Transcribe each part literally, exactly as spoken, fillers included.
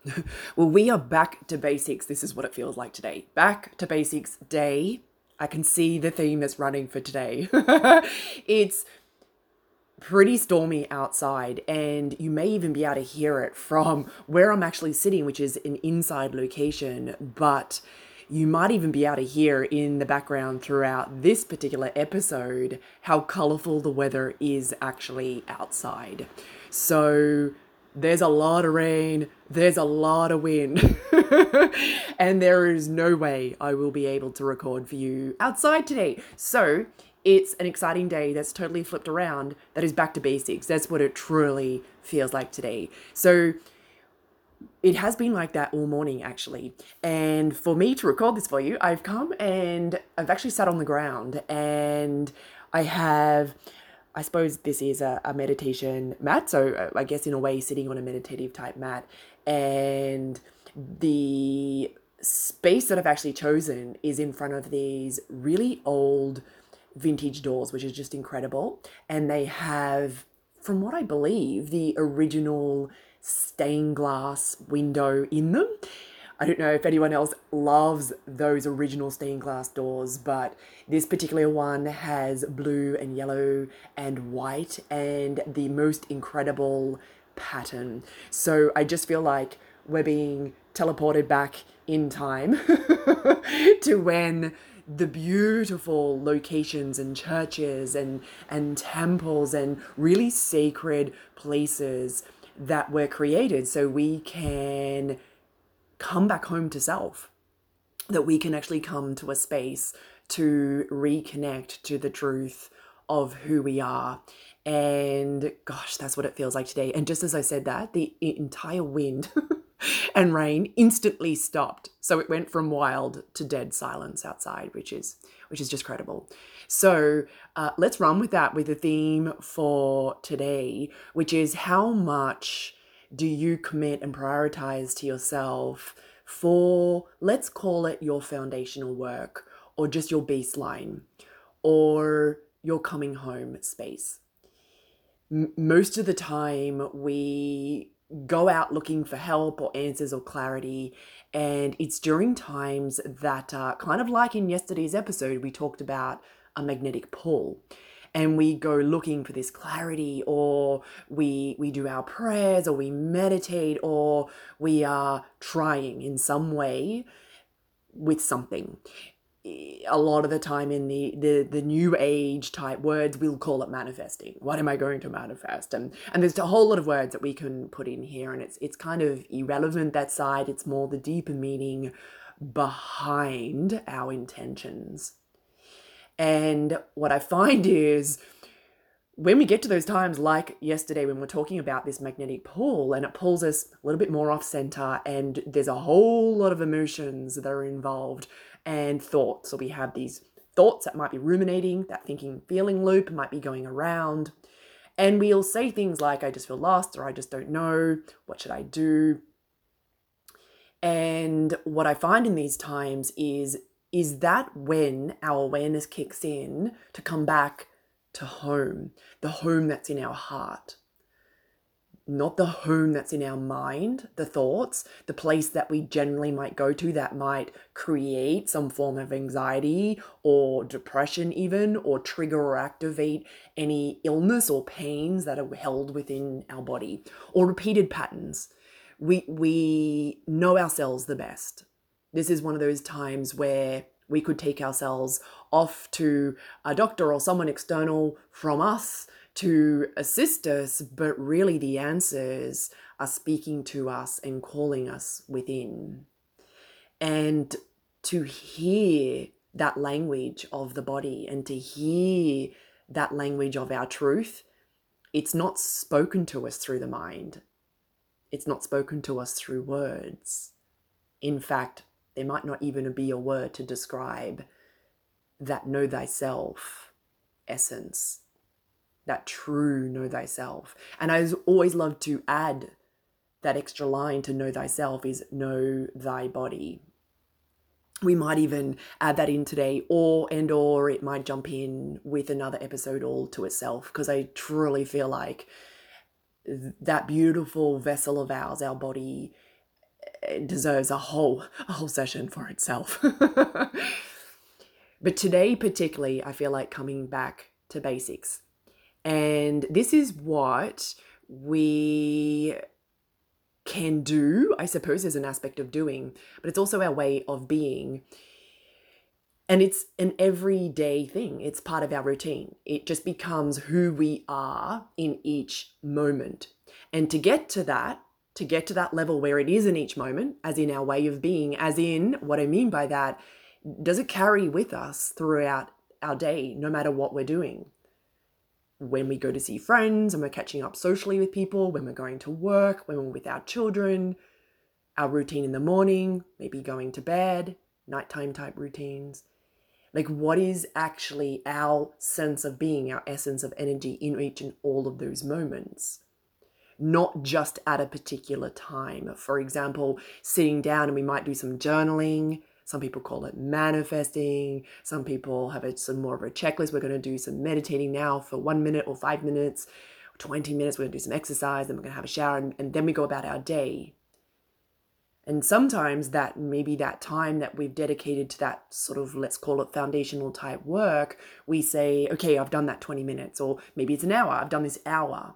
Well, we are back to basics. This is what it feels like today. Back to basics day. I can see the theme that's running for today. It's pretty stormy outside, and you may even be able to hear it from where I'm actually sitting, which is an inside location. But you might even be able to hear in the background throughout this particular episode how colorful the weather is actually outside. So there's a lot of rain, there's a lot of wind, and there is no way I will be able to record for you outside today. So it's an exciting day that's totally flipped around, that is back to basics. That's what it truly feels like today. So it has been like that all morning, actually. And for me to record this for you, I've come and I've actually sat on the ground, and I have, I suppose this is a, a meditation mat. So uh, I guess in a way, sitting on a meditative type mat. And the space that I've actually chosen is in front of these really old vintage doors, which is just incredible. And they have, from what I believe, the original stained glass window in them. I don't know if anyone else loves those original stained glass doors, but this particular one has blue and yellow and white and the most incredible pattern. So I just feel like we're being teleported back in time to when the beautiful locations and churches and and temples and really sacred places that were created so we can come back home to self, that we can actually come to a space to reconnect to the truth of who we are. And gosh, that's what it feels like today. And just as I said that, the entire wind and rain instantly stopped. So it went from wild to dead silence outside, which is which is just credible. So uh, let's run with that with the theme for today, which is how much do you commit and prioritize to yourself for, let's call it your foundational work, or just your baseline, or your coming home space. M- most of the time we go out looking for help or answers or clarity, and it's during times that uh, kind of like in yesterday's episode we talked about a magnetic pull, and we go looking for this clarity, or we we do our prayers, or we meditate, or we are trying in some way with something. A lot of the time in the, the the new age type words, we'll call it manifesting. What am I going to manifest? And and there's a whole lot of words that we can put in here, and it's it's kind of irrelevant, that side. It's more the deeper meaning behind our intentions. And what I find is when we get to those times like yesterday when we're talking about this magnetic pull, and it pulls us a little bit more off center, and there's a whole lot of emotions that are involved and thoughts. So we have these thoughts that might be ruminating, that thinking feeling loop might be going around, and we'll say things like, I just feel lost, or I just don't know, what should I do? And what I find in these times is is that when our awareness kicks in to come back to home, the home that's in our heart, not the home that's in our mind, the thoughts, the place that we generally might go to that might create some form of anxiety or depression even, or trigger or activate any illness or pains that are held within our body, or repeated patterns. We, we know ourselves the best. This is one of those times where we could take ourselves off to a doctor or someone external from us to assist us, but really the answers are speaking to us and calling us within. And to hear that language of the body, and to hear that language of our truth, it's not spoken to us through the mind. It's not spoken to us through words. In fact, there might not even be a word to describe that know thyself essence, that true know thyself. And I always love to add that extra line to know thyself is know thy body. We might even add that in today, or and or it might jump in with another episode all to itself, because I truly feel like that beautiful vessel of ours, our body, it deserves a whole a whole session for itself. But today particularly, I feel like coming back to basics. And this is what we can do, I suppose, as an aspect of doing, but it's also our way of being. And it's an everyday thing. It's part of our routine. It just becomes who we are in each moment. And to get to that, to get to that level where it is in each moment, as in our way of being, as in what I mean by that, does it carry with us throughout our day, no matter what we're doing? When we go to see friends and we're catching up socially with people, when we're going to work, when we're with our children, our routine in the morning, maybe going to bed, nighttime type routines. Like, what is actually our sense of being, our essence of energy in each and all of those moments? Not just at a particular time. For example, sitting down and we might do some journaling. Some people call it manifesting. Some people have it some more of a checklist. We're going to do some meditating now for one minute or five minutes, twenty minutes. We're going to do some exercise, then we're going to have a shower, and, and then we go about our day. And sometimes that maybe that time that we've dedicated to that sort of, let's call it foundational type work, we say, okay, I've done that twenty minutes, or maybe it's an hour, I've done this hour.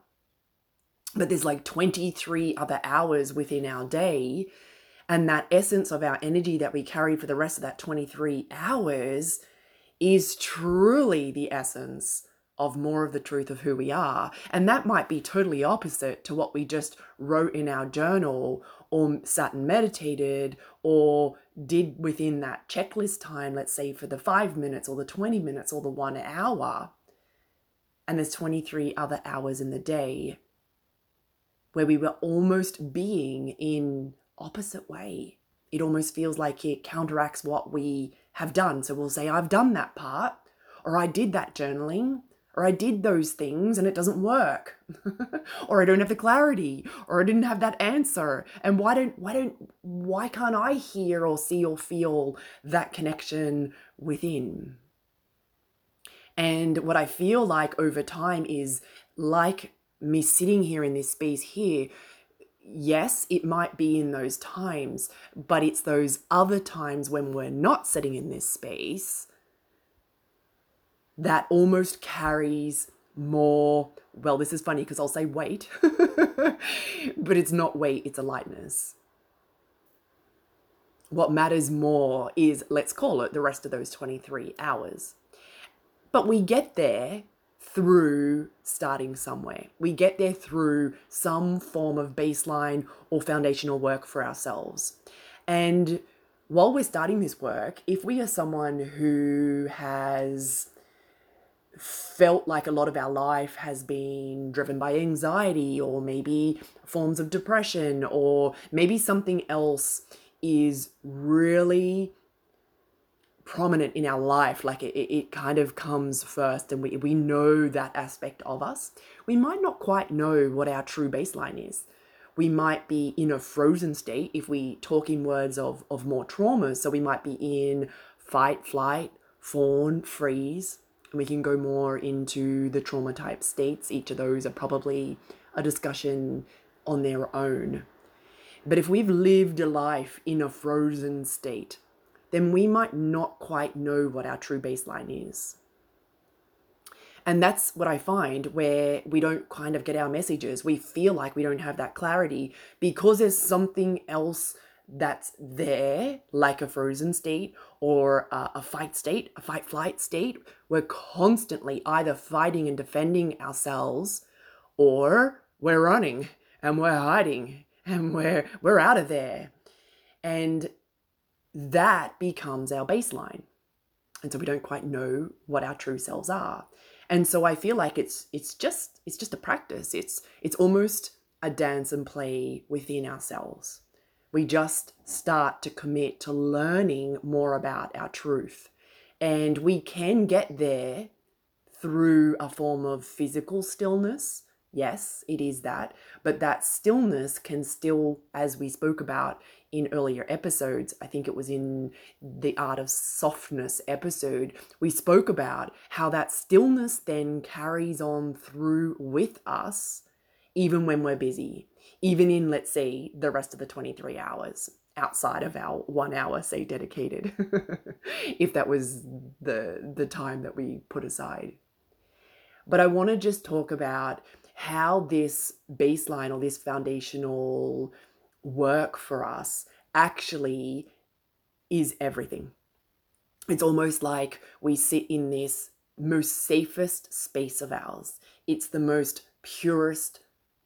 But there's like twenty-three other hours within our day. And that essence of our energy that we carry for the rest of that twenty-three hours is truly the essence of more of the truth of who we are. And that might be totally opposite to what we just wrote in our journal or sat and meditated or did within that checklist time, let's say for the five minutes or the twenty minutes or the one hour. And there's twenty-three other hours in the day where we were almost being in opposite way. It almost feels like it counteracts what we have done. So we'll say, I've done that part, or I did that journaling, or I did those things and it doesn't work, or I don't have the clarity, or I didn't have that answer. And why don't, why don't, why can't I hear or see or feel that connection within? And what I feel like over time is like me sitting here in this space here. Yes, it might be in those times, but it's those other times when we're not sitting in this space that almost carries more, well, this is funny because I'll say weight, but it's not weight, it's a lightness. What matters more is, let's call it, the rest of those twenty-three hours. But we get there through starting somewhere. We get there through some form of baseline or foundational work for ourselves. And while we're starting this work, if we are someone who has felt like a lot of our life has been driven by anxiety or maybe forms of depression, or maybe something else is really prominent in our life, like it, it kind of comes first and we, we know that aspect of us, we might not quite know what our true baseline is. We might be in a frozen state if we talk in words of, of more traumas. So we might be in fight, flight, fawn, freeze, and we can go more into the trauma type states. Each of those are probably a discussion on their own. But if we've lived a life in a frozen state, then we might not quite know what our true baseline is. And that's what I find where we don't kind of get our messages. We feel like we don't have that clarity because there's something else that's there, like a frozen state or a, a fight state, a fight flight state. We're constantly either fighting and defending ourselves, or we're running and we're hiding and we're we're out of there. And that becomes our baseline. And so we don't quite know what our true selves are. And so I feel like it's it's just it's just a practice. It's it's almost a dance and play within ourselves. We just start to commit to learning more about our truth. And we can get there through a form of physical stillness. Yes, it is that. But that stillness can still, as we spoke about in earlier episodes, I think it was in the Art of Softness episode, we spoke about how that stillness then carries on through with us even when we're busy, even in, let's say, the rest of the twenty-three hours outside of our one hour, say, dedicated, if that was the, the time that we put aside. But I want to just talk about how this baseline or this foundational work for us actually is everything. It's almost like we sit in this most safest space of ours. It's the most purest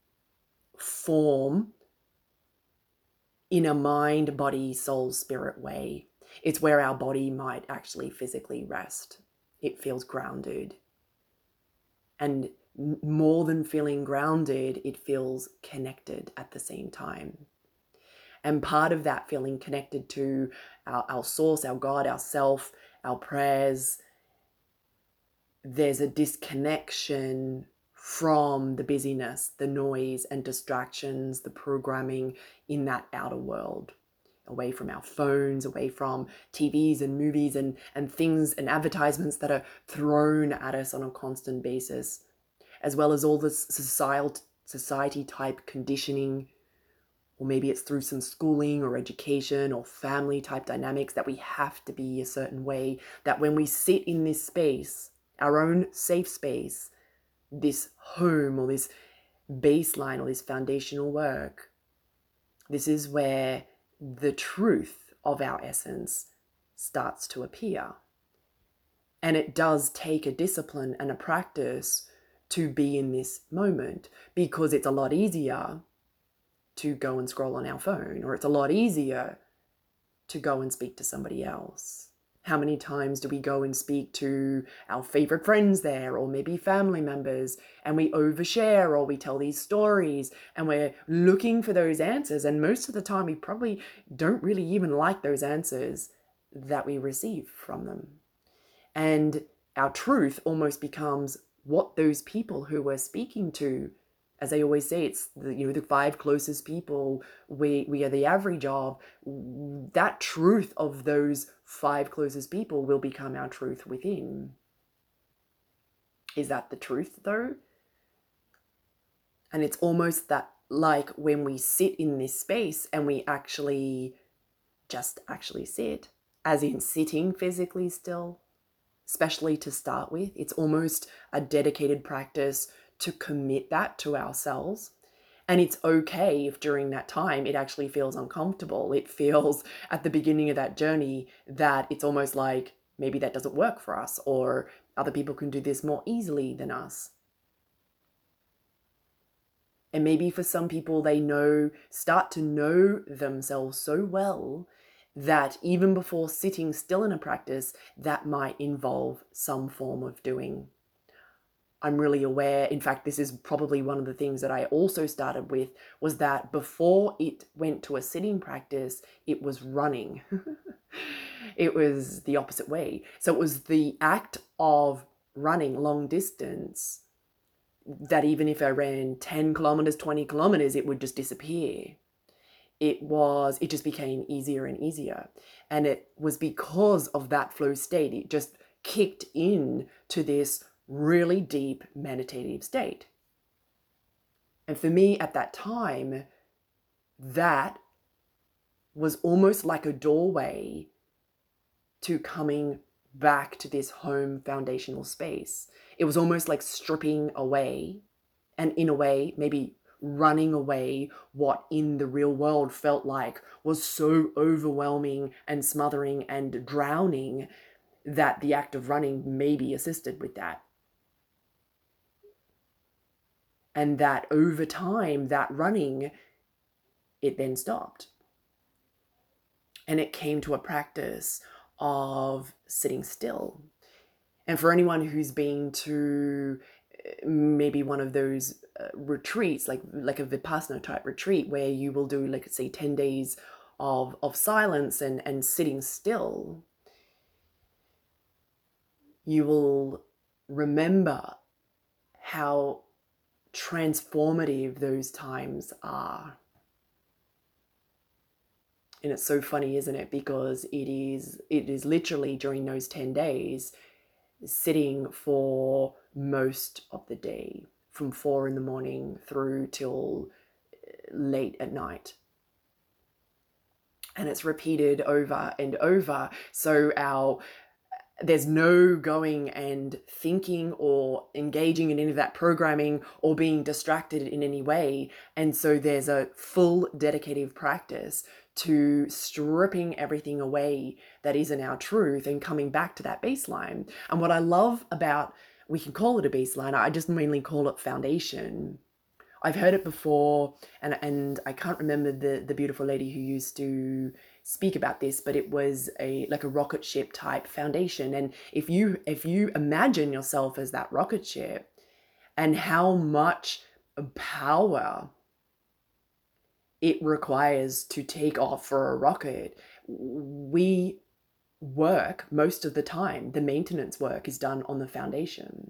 form in a mind, body, soul, spirit way. It's where our body might actually physically rest. It feels grounded. And more than feeling grounded, it feels connected at the same time. And part of that feeling connected to our, our source, our God, our self, our prayers, there's a disconnection from the busyness, the noise and distractions, the programming in that outer world, away from our phones, away from T Vs and movies and, and things and advertisements that are thrown at us on a constant basis, as well as all this societal, society type conditioning, or maybe it's through some schooling or education or family type dynamics that we have to be a certain way, that when we sit in this space, our own safe space, this home or this baseline or this foundational work, this is where the truth of our essence starts to appear. And it does take a discipline and a practice to be in this moment, because it's a lot easier to go and scroll on our phone, or it's a lot easier to go and speak to somebody else. How many times do we go and speak to our favorite friends there, or maybe family members, and we overshare, or we tell these stories and we're looking for those answers, and most of the time we probably don't really even like those answers that we receive from them. And our truth almost becomes what those people who we're speaking to, as I always say, it's the, you know, the five closest people we, we are the average of. That truth of those five closest people will become our truth within. Is that the truth though? And it's almost that, like when we sit in this space and we actually just actually sit, as in sitting physically still, especially to start with, it's almost a dedicated practice to commit that to ourselves. And it's okay if during that time it actually feels uncomfortable. It feels at the beginning of that journey that it's almost like maybe that doesn't work for us, or other people can do this more easily than us. And maybe for some people, they know, start to know themselves so well that even before sitting still in a practice, that might involve some form of doing. I'm really aware, in fact, this is probably one of the things that I also started with, was that before it went to a sitting practice, it was running. It was the opposite way. So it was the act of running long distance that even if I ran ten kilometers, twenty kilometers, it would just disappear. It was, it just became easier and easier. And it was because of that flow state, it just kicked in to this really deep meditative state. And for me at that time, that was almost like a doorway to coming back to this home foundational space. It was almost like stripping away, and in a way, maybe running away what in the real world felt like was so overwhelming and smothering and drowning, that the act of running maybe assisted with that. And that over time, that running, it then stopped. And it came to a practice of sitting still. And for anyone who's been to maybe one of those uh, retreats, like like a Vipassana type retreat, where you will do, like, say, ten days of, of silence and, and sitting still, you will remember how transformative those times are. And it's so funny, isn't it? Because it is it is literally during those ten days, sitting for most of the day, from four in the morning through till late at night. And it's repeated over and over. So our there's no going and thinking or engaging in any of that programming or being distracted in any way. And so there's a full dedicative practice to stripping everything away that isn't our truth and coming back to that baseline. And what I love about, we can call it a baseline, I just mainly call it foundation. I've heard it before, and and I can't remember the the beautiful lady who used to speak about this, but it was a like a rocket ship type foundation. And if you if you imagine yourself as that rocket ship and how much power it requires to take off for a rocket, we work most of the time, the maintenance work is done on the foundation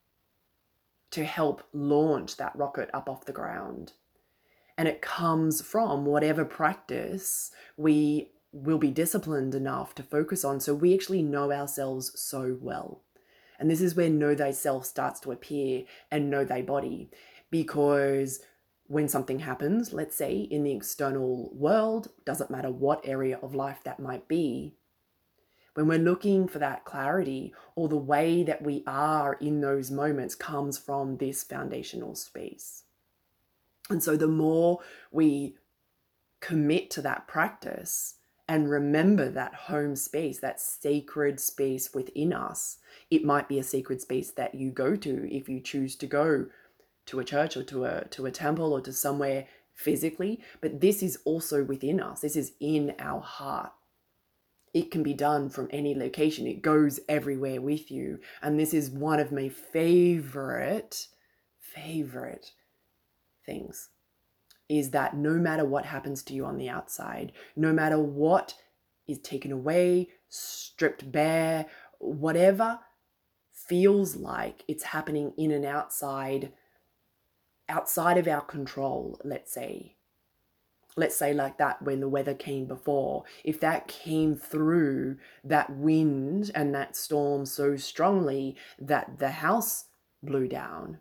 to help launch that rocket up off the ground. And it comes from whatever practice we will be disciplined enough to focus on, so we actually know ourselves so well. And this is where know thyself starts to appear, and know thy body. Because when something happens, let's say in the external world, doesn't matter what area of life that might be, when we're looking for that clarity, or the way that we are in those moments comes from this foundational space. And so the more we commit to that practice and remember that home space, that sacred space within us, it might be a sacred space that you go to if you choose to go to a church or to a to a temple or to somewhere physically, but this is also within us. This is in our heart. It can be done from any location. It goes everywhere with you. And this is one of my favorite, favorite things, is that no matter what happens to you on the outside, no matter what is taken away, stripped bare, whatever feels like it's happening in and outside, outside of our control, let's say, let's say like that when the weather came before, if that came through that wind and that storm so strongly that the house blew down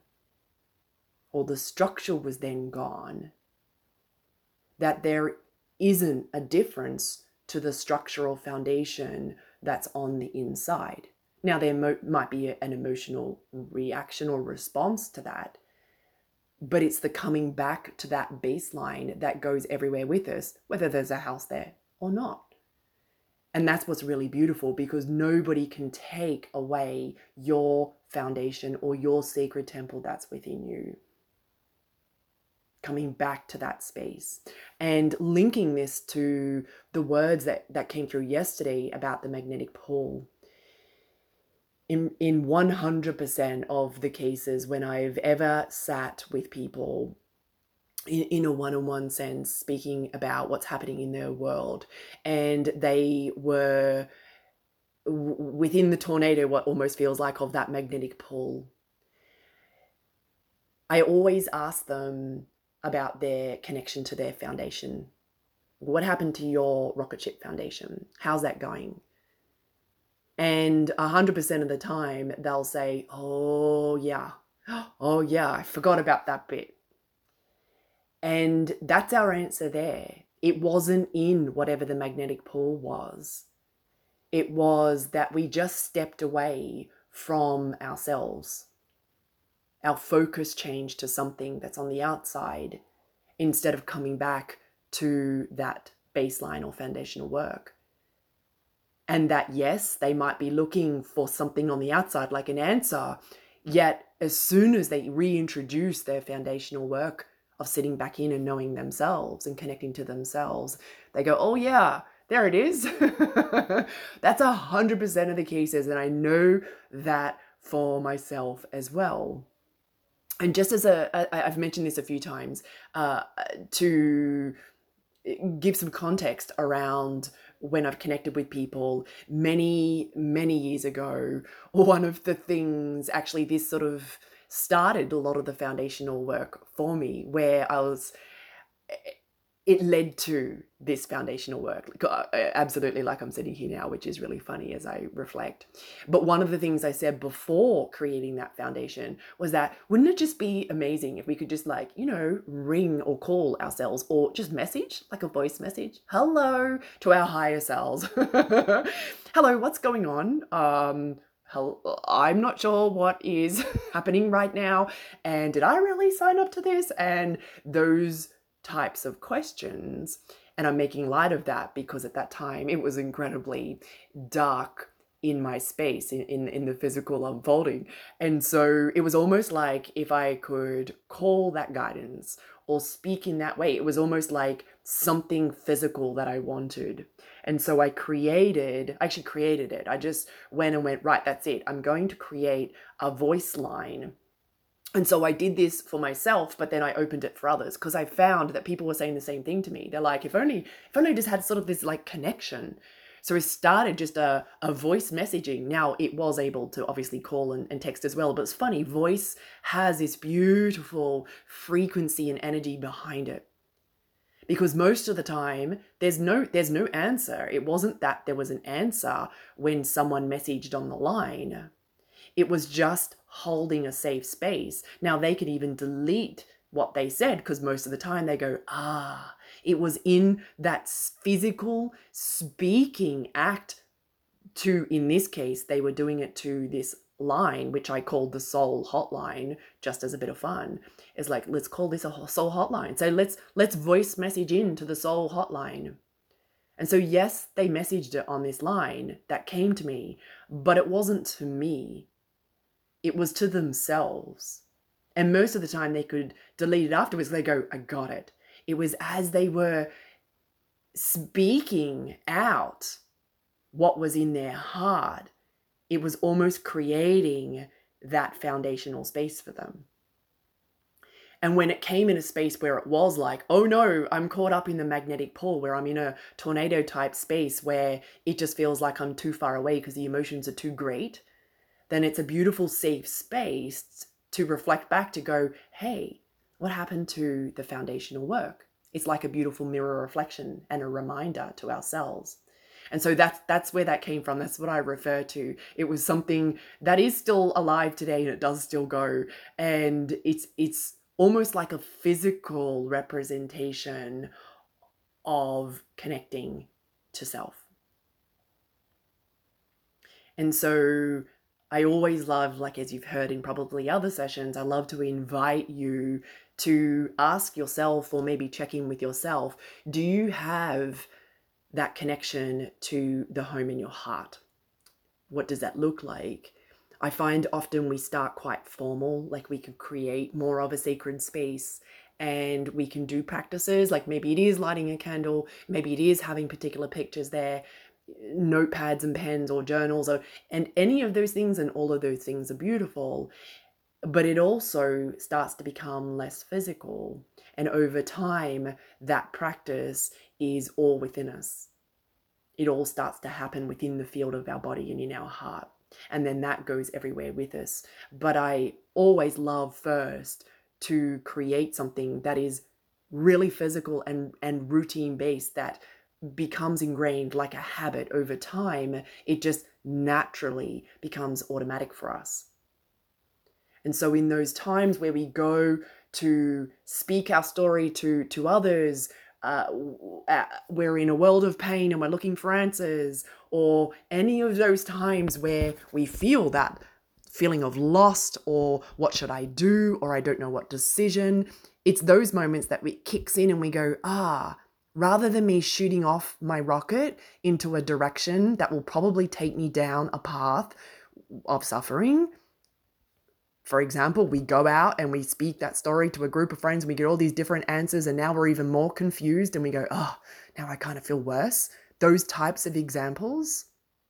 or the structure was then gone, that there isn't a difference to the structural foundation that's on the inside. Now, there mo- might be a, an emotional reaction or response to that, but it's the coming back to that baseline that goes everywhere with us, whether there's a house there or not. And that's what's really beautiful, because nobody can take away your foundation or your sacred temple that's within you. Coming back to that space and linking this to the words that, that came through yesterday about the magnetic pull. In, in one hundred percent of the cases when I've ever sat with people in, in a one-on-one sense, speaking about what's happening in their world, and they were w- within the tornado, what almost feels like of that magnetic pull, I always ask them about their connection to their foundation. What happened to your rocket ship foundation? How's that going? And one hundred percent of the time, they'll say, oh, yeah. Oh, yeah, I forgot about that bit. And that's our answer there. It wasn't in whatever the magnetic pull was. It was that we just stepped away from ourselves. Our focus changed to something that's on the outside instead of coming back to that baseline or foundational work. And that, yes, they might be looking for something on the outside, like an answer, yet as soon as they reintroduce their foundational work of sitting back in and knowing themselves and connecting to themselves, they go, oh yeah, there it is. That's a hundred percent of the cases. And I know that for myself as well. And just as a, a I've mentioned this a few times, uh, to give some context around when I've connected with people many, many years ago, one of the things, actually this sort of started a lot of the foundational work for me, where I was it led to this foundational work. Like, uh, absolutely, like I'm sitting here now, which is really funny as I reflect. But one of the things I said before creating that foundation was that wouldn't it just be amazing if we could just, like, you know, ring or call ourselves or just message, like a voice message, hello, to our higher selves. Hello, what's going on? Um, hell, I'm not sure what is happening right now. And did I really sign up to this? And those types of questions. And I'm making light of that because at that time it was incredibly dark in my space, in, in, in the physical unfolding. And so it was almost like if I could call that guidance or speak in that way, it was almost like something physical that I wanted. And so I created, I actually created it. I just went and went, right, that's it. I'm going to create a voice line. And so I did this for myself, but then I opened it for others because I found that people were saying the same thing to me. They're like, if only, if only I just had sort of this like connection. So it started just a, a voice messaging. Now it was able to obviously call and, and text as well, but it's funny, voice has this beautiful frequency and energy behind it. Because most of the time there's no there's no answer. It wasn't that there was an answer when someone messaged on the line. It was just holding a safe space. Now they could even delete what they said because most of the time they go, ah, it was in that physical speaking act to, in this case, they were doing it to this line, which I called the soul hotline, just as a bit of fun. It's like, let's call this a soul hotline. So let's, let's voice message into the soul hotline. And so, yes, they messaged it on this line that came to me, but it wasn't to me. It was to themselves. And most of the time they could delete it afterwards. They go, I got it. It was as they were speaking out what was in their heart. It was almost creating that foundational space for them. And when it came in a space where it was like, oh no, I'm caught up in the magnetic pull, where I'm in a tornado type space where it just feels like I'm too far away because the emotions are too great, then it's a beautiful, safe space to reflect back, to go, hey, what happened to the foundational work? It's like a beautiful mirror reflection and a reminder to ourselves. And so that's that's where that came from. That's what I refer to. It was something that is still alive today, and it does still go. And it's it's almost like a physical representation of connecting to self. And so I always love, like, as you've heard in probably other sessions, I love to invite you to ask yourself, or maybe check in with yourself, do you have that connection to the home in your heart? What does that look like? I find often we start quite formal, like we could create more of a sacred space, and we can do practices, like maybe it is lighting a candle, maybe it is having particular pictures there, notepads and pens or journals, or and any of those things, and all of those things are beautiful. But it also starts to become less physical, and over time that practice is all within us. It all starts to happen within the field of our body and in our heart, and then that goes everywhere with us. But I always love first to create something that is really physical and and routine based, that becomes ingrained like a habit over time. It just naturally becomes automatic for us. And so in those times where we go to speak our story to to others, uh, uh, we're in a world of pain and we're looking for answers, or any of those times where we feel that feeling of lost, or what should I do, or I don't know what decision, it's those moments that it kicks in and we go, ah, rather than me shooting off my rocket into a direction that will probably take me down a path of suffering. For example, we go out and we speak that story to a group of friends and we get all these different answers, and now we're even more confused and we go, oh, now I kind of feel worse. Those types of examples.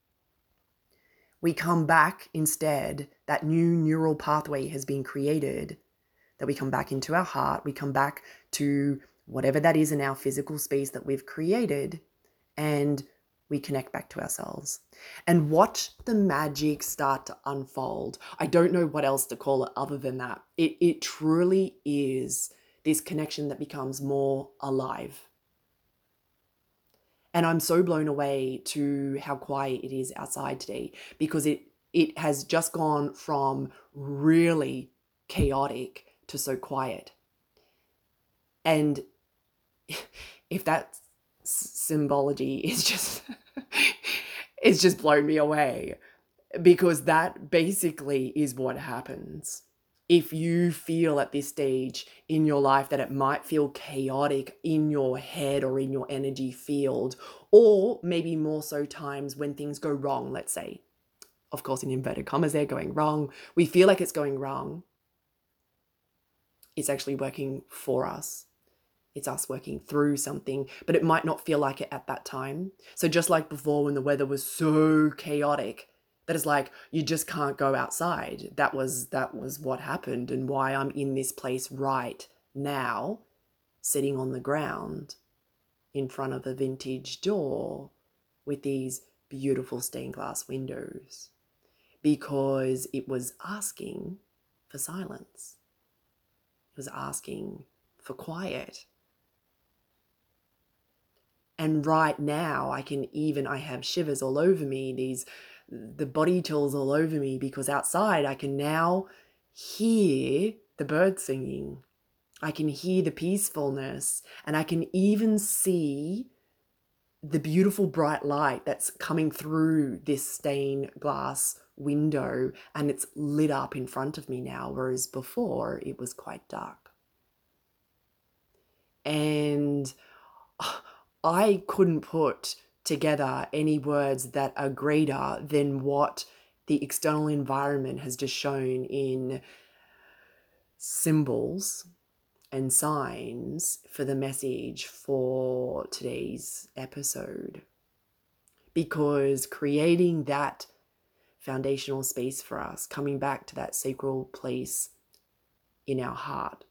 We come back instead, that new neural pathway has been created, that we come back into our heart, we come back to whatever that is in our physical space that we've created, and we connect back to ourselves and watch the magic start to unfold. I don't know what else to call it other than that. It, it truly is this connection that becomes more alive. And I'm so blown away to how quiet it is outside today, because it it has just gone from really chaotic to so quiet. And if that symbology is just it's just blown me away, because that basically is what happens. If you feel at this stage in your life that it might feel chaotic in your head or in your energy field, or maybe more so times when things go wrong, let's say, of course, in inverted commas, they're going wrong. We feel like it's going wrong. It's actually working for us. It's us working through something, but it might not feel like it at that time. So just like before, when the weather was so chaotic, that is like, you just can't go outside. That was, that was what happened, and why I'm in this place right now, sitting on the ground in front of a vintage door with these beautiful stained glass windows, because it was asking for silence. It was asking for quiet. And right now I can even, I have shivers all over me, these, the body chills all over me, because outside I can now hear the birds singing. I can hear the peacefulness, and I can even see the beautiful bright light that's coming through this stained glass window, and it's lit up in front of me now, whereas before it was quite dark. And I couldn't put together any words that are greater than what the external environment has just shown in symbols and signs for the message for today's episode. Because creating that foundational space for us, coming back to that sacral place in our heart,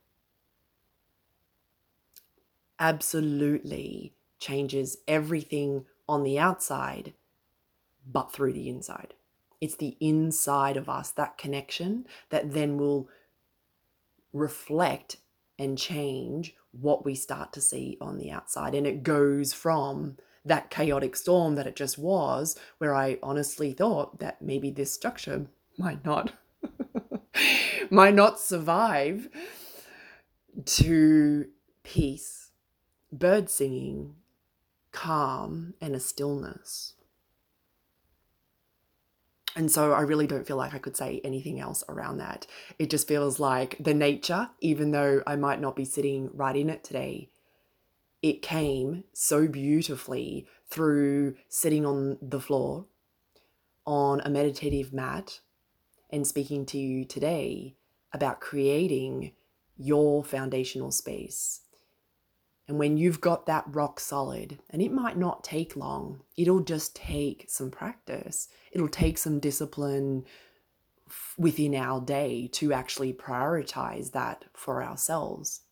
absolutely changes everything on the outside, but through the inside. It's the inside of us, that connection, that then will reflect and change what we start to see on the outside. And it goes from that chaotic storm that it just was, where I honestly thought that maybe this structure might not might not survive, to peace, bird singing, calm, and a stillness. And so I really don't feel like I could say anything else around that. It just feels like the nature, even though I might not be sitting right in it today, it came so beautifully through sitting on the floor on a meditative mat and speaking to you today about creating your foundational space. And when you've got that rock solid, and it might not take long, it'll just take some practice. It'll take some discipline within our day to actually prioritize that for ourselves.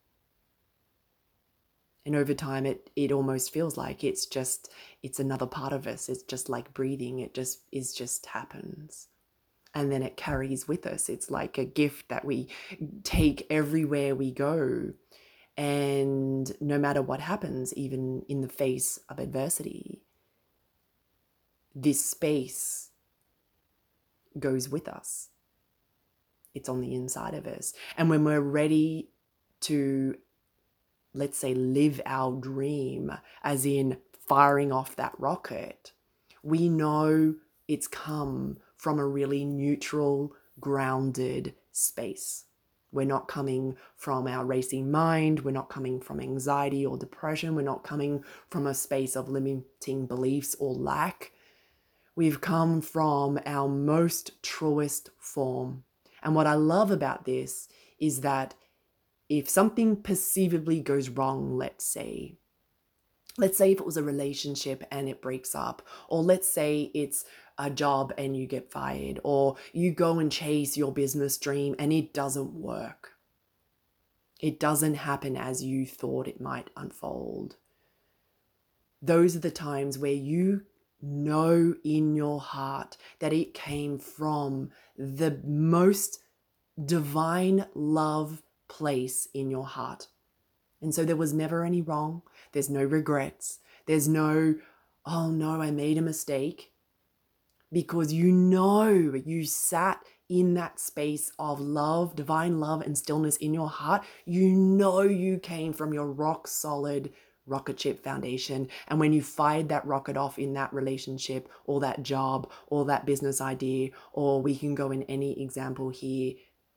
And over time, it, it almost feels like it's just, it's another part of us. It's just like breathing. It just is just happens. And then it carries with us. It's like a gift that we take everywhere we go. And no matter what happens, even in the face of adversity, this space goes with us. It's on the inside of us. And when we're ready to, let's say, live our dream, as in firing off that rocket, we know it's come from a really neutral, grounded space. We're not coming from our racing mind. We're not coming from anxiety or depression. We're not coming from a space of limiting beliefs or lack. We've come from our most truest form. And what I love about this is that if something perceivably goes wrong, let's say, let's say if it was a relationship and it breaks up, or let's say it's a job and you get fired, or you go and chase your business dream and it doesn't work. It doesn't happen as you thought it might unfold. Those are the times where you know in your heart that it came from the most divine love place in your heart. And so there was never any wrong. There's no regrets. There's no, oh no, I made a mistake, because you know you sat in that space of love, divine love and stillness in your heart. You know you came from your rock solid rocket ship foundation. And when you fired that rocket off in that relationship or that job or that business idea, or we can go in any example here,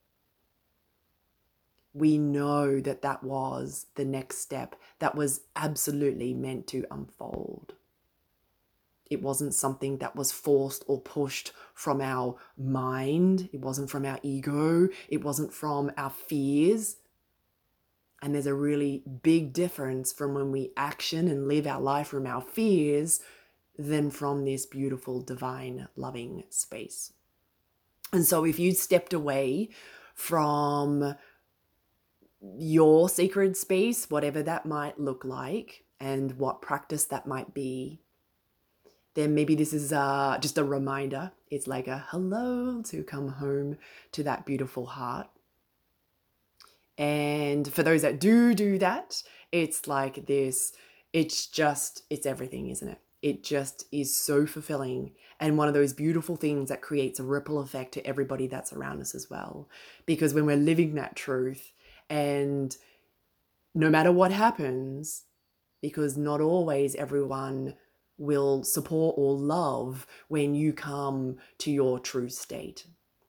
we know that that was the next step that was absolutely meant to unfold. It wasn't something that was forced or pushed from our mind. It wasn't from our ego. It wasn't from our fears. And there's a really big difference from when we action and live our life from our fears than from this beautiful, divine, loving space. And so if you stepped away from your sacred space, whatever that might look like and what practice that might be, then maybe this is uh, just a reminder. It's like a hello to come home to that beautiful heart. And for those that do do that, it's like this, it's just, it's everything, isn't it? It just is so fulfilling, and one of those beautiful things that creates a ripple effect to everybody that's around us as well. Because when we're living that truth, and no matter what happens, because not always everyone will support or love when you come to your true state.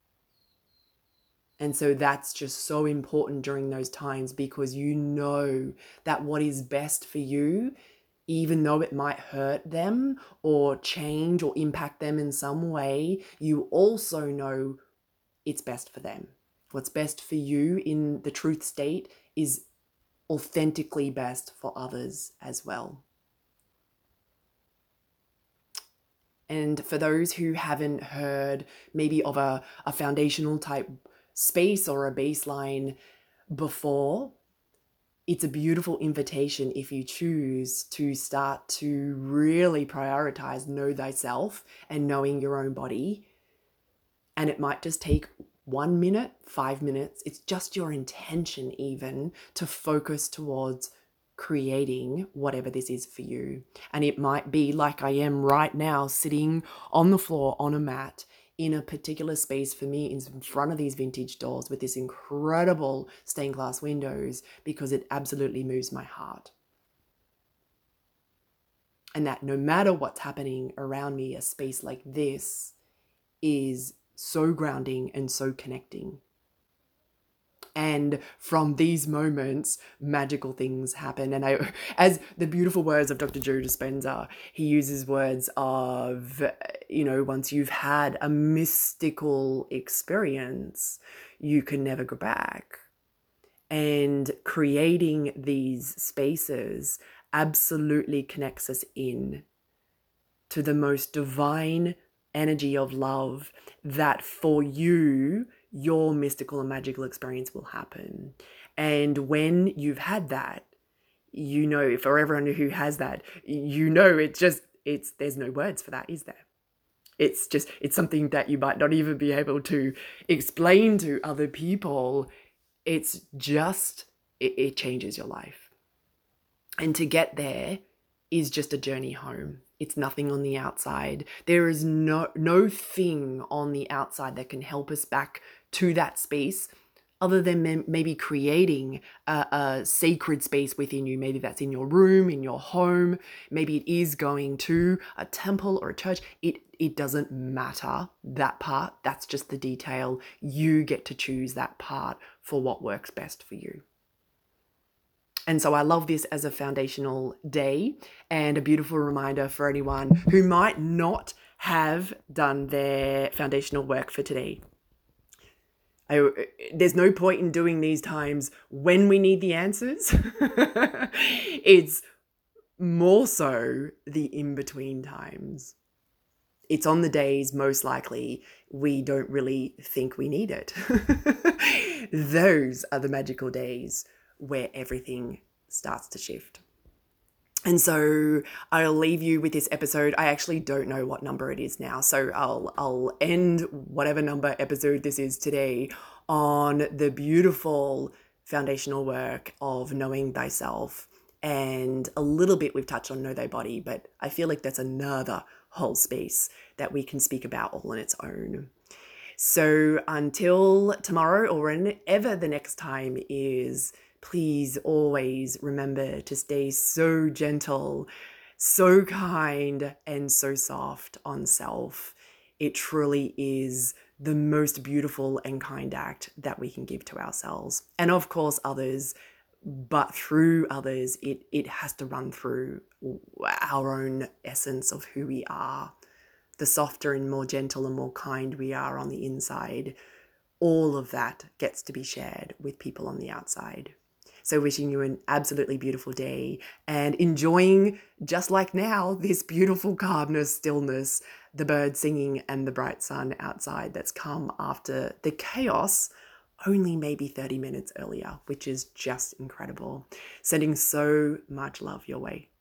And so that's just so important during those times, because you know that what is best for you, even though it might hurt them or change or impact them in some way, you also know it's best for them. What's best for you in the truth state is authentically best for others as well. And for those who haven't heard maybe of a, a foundational type space or a baseline before, it's a beautiful invitation if you choose to start to really prioritize know thyself and knowing your own body. And it might just take one minute, five minutes. It's just your intention even to focus towards creating whatever this is for you. And it might be like I am right now, sitting on the floor on a mat in a particular space. For me, in front of these vintage doors with this incredible stained glass windows, because it absolutely moves my heart. And that no matter what's happening around me, a space like this is so grounding and so connecting. And from these moments, magical things happen. And I, as the beautiful words of Doctor Joe Dispenza, he uses words of, you know, once you've had a mystical experience, you can never go back. And creating these spaces absolutely connects us in to the most divine energy of love, that for you, your mystical and magical experience will happen. And when you've had that, you know, for everyone who has that, you know, it just, it's, there's no words for that, is there? It's just, it's something that you might not even be able to explain to other people. It's just, it, it changes your life. And to get there is just a journey home. It's nothing on the outside. There is no, no thing on the outside that can help us back to that space, other than maybe creating a, a sacred space within you. Maybe that's in your room, in your home. Maybe it is going to a temple or a church. It, it doesn't matter, that part. That's just the detail. You get to choose that part for what works best for you. And so I love this as a foundational day and a beautiful reminder for anyone who might not have done their foundational work for today. I, there's no point in doing these times when we need the answers. It's more so the in-between times. It's on the days most likely we don't really think we need it. Those are the magical days where everything starts to shift. And so I'll leave you with this episode. I actually don't know what number it is now. So I'll I'll end whatever number episode this is today on the beautiful foundational work of knowing thyself And a little bit we've touched on Know Thy Body, but I feel like that's another whole space that we can speak about all on its own. So until tomorrow or whenever the next time is, please always remember to stay so gentle, so kind, and so soft on self. It truly is the most beautiful and kind act that we can give to ourselves. And of course, others, but through others, it, it has to run through our own essence of who we are. The softer and more gentle and more kind we are on the inside, all of that gets to be shared with people on the outside. So wishing you an absolutely beautiful day and enjoying, just like now, this beautiful calmness, stillness, the birds singing and the bright sun outside that's come after the chaos only maybe thirty minutes earlier, which is just incredible. Sending so much love your way.